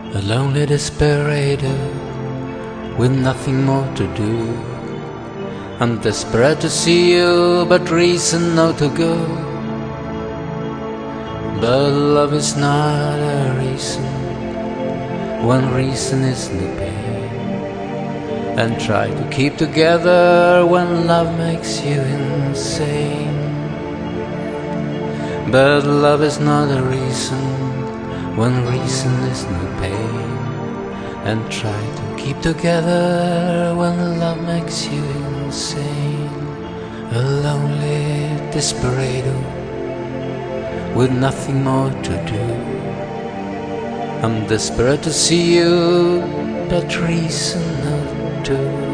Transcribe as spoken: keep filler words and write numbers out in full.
A lonely desperado with nothing more to do. I'm desperate to see you, but reason not to go. But love is not a reason, one reason is the pain. And try to keep together when love makes you insane. But love is not a reason, one reason is the pain. And try to keep together when love makes you insane. A lonely desperado with nothing more to do. I'm desperate to see you, but reason not to.